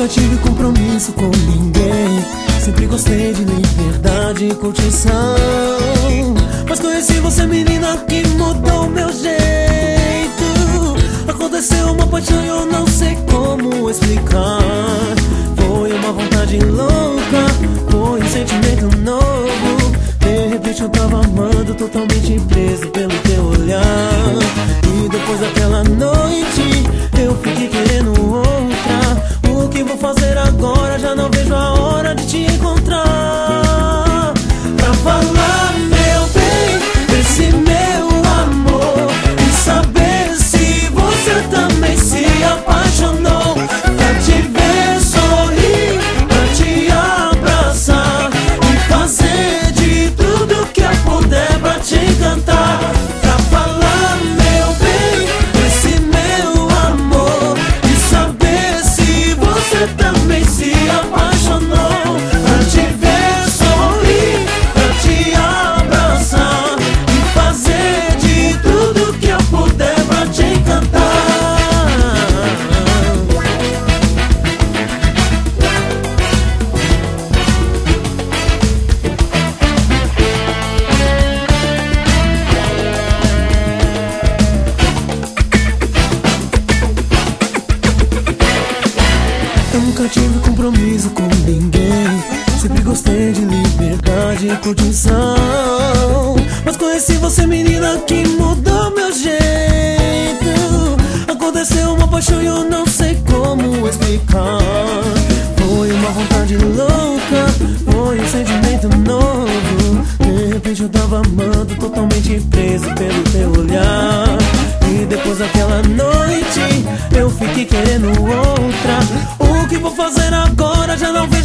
Nunca tive compromisso com ninguém, sempre gostei de liberdade e curtição. Mas conheci você, menina, que mudou meu jeito. Aconteceu uma paixão e eu não sei como explicar. Foi uma vontade louca, foi um sentimento novo. De repente eu tava amando, totalmente preso pelo teu olhar. E depois daquela noite eu fiquei querendo outra. O que vou fazer agora? Já não vejo a hora de te encontrar, pra falar, meu bem, desse meu amor e saber se você também se apaixonou. Pra te ver sorrir, pra te abraçar e fazer de tudo que eu puder pra te encantar. Pra falar, meu bem, desse meu amor e saber se você também se apaixonou. Pra te ver sorrir, pra te abraçar e fazer de tudo que eu puder pra te encantar. Eu nunca tive compromisso com ninguém, sempre gostei de liberdade e curtição. Mas conheci você, menina, que mudou meu jeito. Aconteceu uma paixão e eu não sei como explicar. Foi uma vontade louca, foi um sentimento novo. De repente eu tava amando, totalmente preso pelo teu olhar. E depois daquela noite eu fiquei querendo outra. O que vou fazer agora? Já não vejo